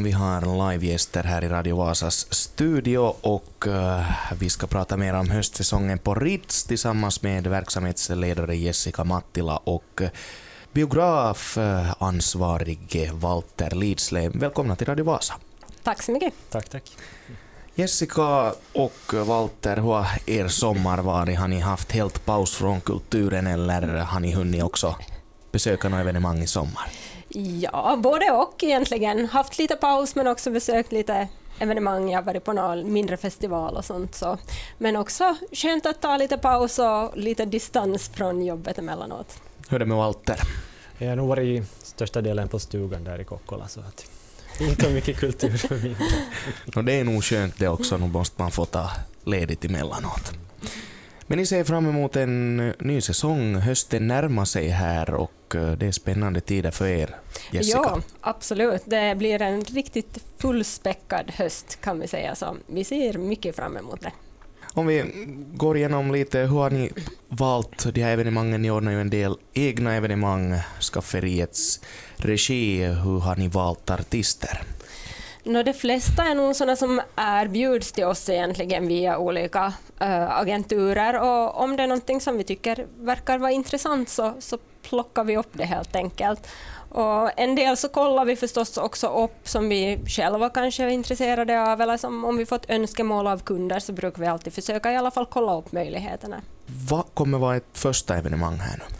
Vi har livegäster här i Radio Vasas studio och vi ska prata mer om höstsäsongen på Ritz tillsammans med verksamhetsledare Jessica Mattila och biografansvarig Walter Lidsley. Välkomna till Radio Vasa. Tack så mycket. Tack. Jessica och Walter, hur har er sommar varit? Har ni haft helt paus från kulturen eller har ni hunnit också besöka några evenemang i sommar? Ja, både och egentligen. Haft lite paus men också besökt lite evenemang. Jag har varit på någon mindre festival och sånt. Så. Men också skönt att ta lite paus och lite distans från jobbet emellanåt. Hur är det med Walter? Jag har nog varit i största delen på stugan där i Kokkola så att inte mycket kultur för mig. Och det är nog skönt det också, nu måste man få ta ledigt emellanåt. Men ni ser fram emot en ny säsong. Hösten närmar sig här och det är spännande tider för er, Jessica. Ja, absolut. Det blir en riktigt fullspäckad höst kan vi säga. Så vi ser mycket fram emot det. Om vi går igenom lite, hur har ni valt de här evenemangen? Ni ordnar ju en del egna evenemang, Skafferiets regi. Hur har ni valt artister? De flesta är nog sådana som erbjuds till oss egentligen via olika agenturer. Och om det är någonting som vi tycker verkar vara intressant så plockar vi upp det helt enkelt. Och en del så kollar vi förstås också upp som vi själva kanske är intresserade av. Eller som om vi fått önskemål av kunder så brukar vi alltid försöka i alla fall kolla upp möjligheterna. Vad kommer vara ett första evenemang här nu?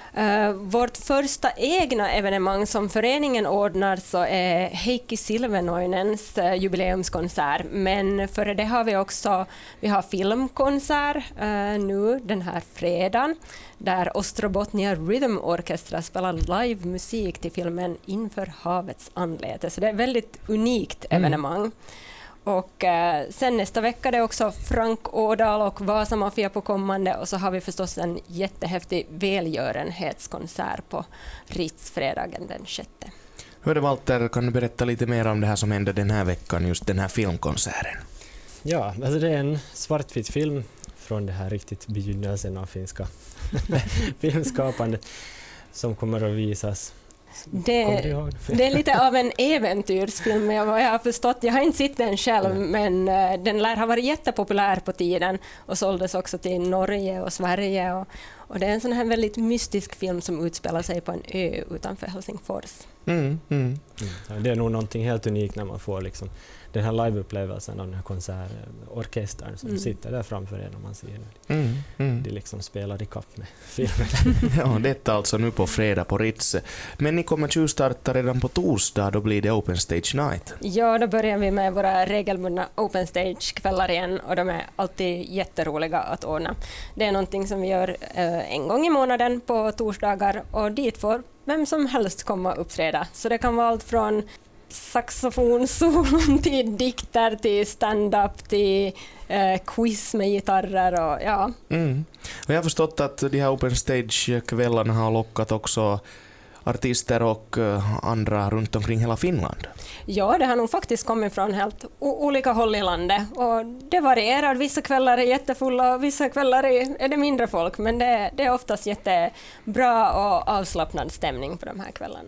Vårt första egna evenemang som föreningen ordnar så är Heikki Silvenoinens jubileumskonsert. Men före det har vi har filmkonsert nu den här fredagen där Ostrobotnia Rhythm Orchestra spelar live musik till filmen Inför havets anlete. Så det är ett väldigt unikt evenemang. Och sen nästa vecka är det också Frank Ådahl och Vasa Mafia på kommande och så har vi förstås en jättehäftig välgörenhetskonsert på Ritz fredagen den 6. Hur är det, Walter, kan du berätta lite mer om det här som hände den här veckan, just den här filmkonserten? Ja, alltså det är en svartvit film från det här riktigt begynnelsen av finska filmskapandet som kommer att visas. Det är lite av en äventyrsfilm, jag har förstått. Jag har inte sett den själv, men den lär ha varit jättepopulär på tiden och såldes också till Norge och Sverige. Och det är en sån här väldigt mystisk film som utspelar sig på en ö utanför Helsingfors. Ja, det är nog någonting helt unikt när man får liksom den här liveupplevelsen av den här konsertorkestern som sitter där framför en och man ser det. De liksom spelar i kapp med filmen. Ja, detta alltså nu på fredag på Ritz. Men ni kommer tjuvstarta redan på torsdag, då blir det Open Stage Night. Ja, då börjar vi med våra regelbundna Open Stage-kvällar igen och de är alltid jätteroliga att ordna. Det är någonting som vi gör en gång i månaden på torsdagar och dit får vem som helst komma och uppträda. Så det kan vara allt från saxofonsolon till dikter till stand-up till quiz med gitarrer och ja. Och jag har förstått att de här Open Stage-kvällarna har lockat också artister och andra runt omkring hela Finland. Ja, det har nog faktiskt kommit från helt olika håll i landet och det varierar. Vissa kvällar är jättefulla och vissa kvällar är det mindre folk, men det är oftast jättebra och avslappnad stämning på de här kvällarna.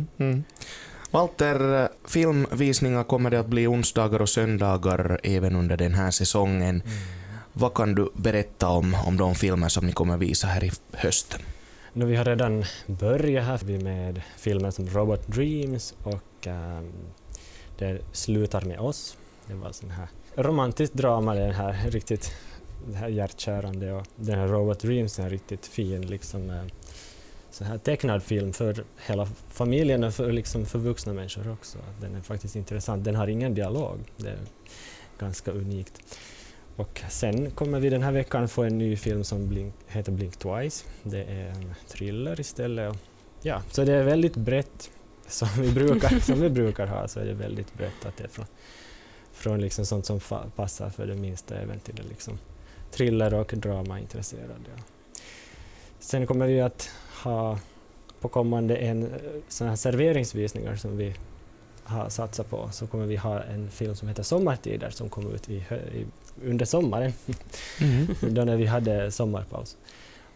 Walter, filmvisningar kommer det att bli onsdagar och söndagar även under den här säsongen. Vad kan du berätta om de filmer som ni kommer visa här i höst? Vi har redan börjat här med filmer som Robot Dreams och Det slutar med oss. Det var sån här romantiskt drama, det här hjärtkärande, och den här Robot Dreams är riktigt fin liksom så här tecknad film för hela familjen och för vuxna människor också. Den är faktiskt intressant. Den har ingen dialog. Det är ganska unikt. Och sen kommer vi den här veckan få en ny film som heter Blink Twice. Det är en thriller istället. Och ja, så det är väldigt brett som vi brukar ha, så är det väldigt brett att det är från liksom sånt som passar för det minsta även till det liksom thriller och drama intresserade. Ja. Sen kommer vi att ha på kommande en sån här serveringsvisningar som vi har satsat på, så kommer vi ha en film som heter Sommartider som kommer ut under sommaren, då när vi hade sommarpaus.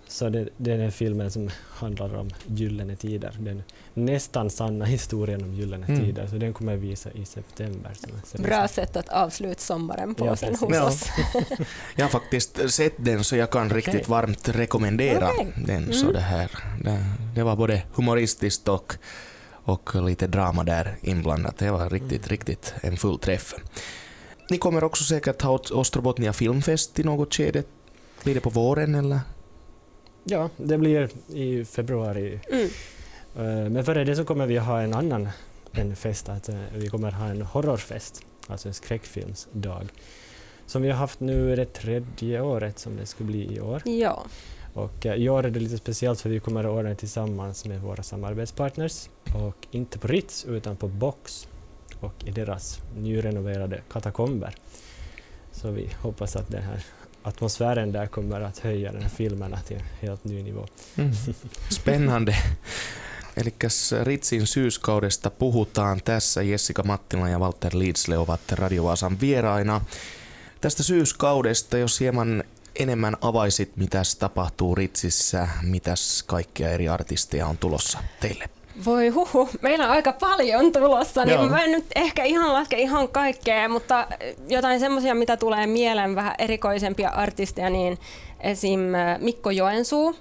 Så det är den filmen som handlar om gyllene tider. Den nästan sanna historien om gyllene tider. Så den kommer jag visa i september. Bra sätt att avsluta sommaren på sen hos oss. Jag har faktiskt sett den så jag kan riktigt varmt rekommendera den. Så det var både humoristiskt och lite drama där inblandat. Det var riktigt en full träff. Ni kommer också säkert ha Ostrobotnia filmfest i något skede. Blir det på våren eller? Ja, det blir i februari. Men före det så kommer vi ha en fest. Att vi kommer ha en horrorfest, alltså en skräckfilmsdag. Som vi har haft nu det 3:e året som det skulle bli i år. Ja. Och i år är det lite speciellt för vi kommer att ordna tillsammans med våra samarbetspartners. Och inte på Ritz utan på Box och i deras nyrenoverade katakomber. Så vi hoppas att den här atmosfären där kommer att höja den här filmerna till en helt ny nivå. Spännande. Elikkäs Ritzin syyskaudesta puhutaan tässä. Jessica Mattila ja Walter Lidsle ovat Radio Vaasan vieraina. Tästä syyskaudesta, jos hieman enemmän avaisit, mitäs tapahtuu Ritsissä, mitäs kaikkia eri artisteja on tulossa teille? Voi meillä on aika paljon tulossa, niin mä en nyt ehkä laske ihan kaikkea, mutta jotain semmoisia, mitä tulee mieleen, vähän erikoisempia artisteja, niin esim. Mikko Joensuu,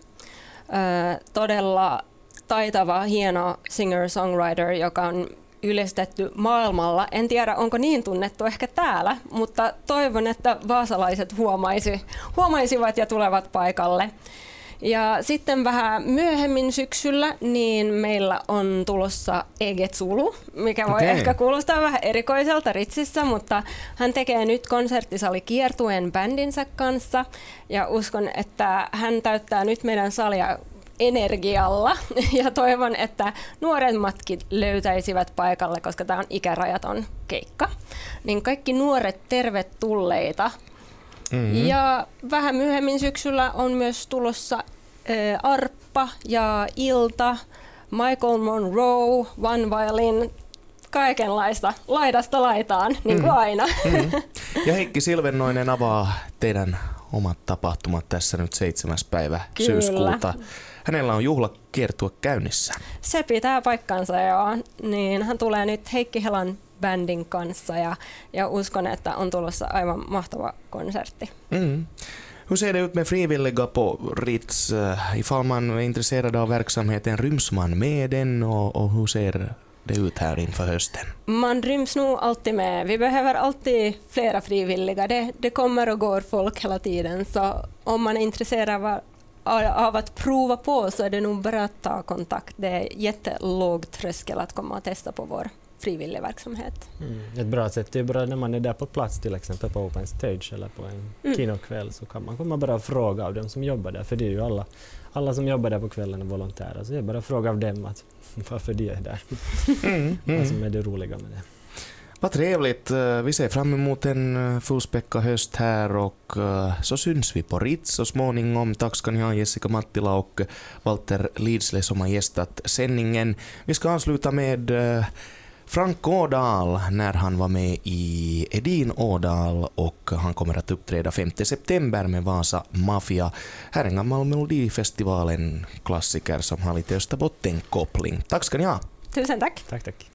todella taitava, hieno singer-songwriter, joka on ylistetty maailmalla. En tiedä, onko niin tunnettu ehkä täällä, mutta toivon, että vaasalaiset huomaisivat ja tulevat paikalle. Ja sitten vähän myöhemmin syksyllä niin meillä on tulossa Ege Zulu, mikä voi ehkä kuulostaa vähän erikoiselta Ritsissä, mutta hän tekee nyt konserttisalikiertueen bändinsä kanssa ja uskon, että hän täyttää nyt meidän salia energialla ja toivon, että nuoremmatkin löytäisivät paikalle, koska tämä on ikärajaton keikka. Niin kaikki nuoret tervetulleita. Ja vähän myöhemmin syksyllä on myös tulossa arppa ja ilta, Michael Monroe, One Violin, kaikenlaista laidasta laitaan, niin kuin aina. Ja Heikki Silvennoinen avaa teidän omat tapahtumat tässä nyt 7. päivä syyskuuta. Hänellä on juhlakiertue käynnissä. Se pitää paikkansa, joo. Niin hän tulee nyt Heikki Helan bändin kanssa ja uskon, että on tulossa aivan mahtava konsertti. Hur ser det ut med frivilliga på Ritz? Ifall man är intresserad av verksamheten, ryms man med den och hur ser det ut här inför hösten? Man ryms nog alltid med. Vi behöver alltid flera frivilliga. Det kommer och går folk hela tiden, så om man är intresserad av att prova på så är det nog bra att ta kontakt. Det är jättelåg tröskel att komma och testa på vår frivillig verksamhet. Ett bra sätt är bara när man är där på plats, till exempel på Open Stage eller på en kinokväll, så kan man komma bara fråga av dem som jobbar där, för det är ju alla som jobbar där på kvällen är volontärer, så det är bara fråga av dem att varför de är där. Vad som är det roliga med det. Vad trevligt. Vi ser fram emot en fullspäckad höst här och så syns vi på Ritz så småningom. Tack ska ni ha, Jessica Mattila och Walter Lidsle som har gästat sändningen. Vi ska avsluta med Frank Ådahl när han var med i Edin Ådahl och han kommer att uppträda 5 september med Vasa Mafia. Här är en gammal Melodifestivalen klassiker som har lite Österbotten-koppling. Tack ska ni ha. Tusen tack. Tack.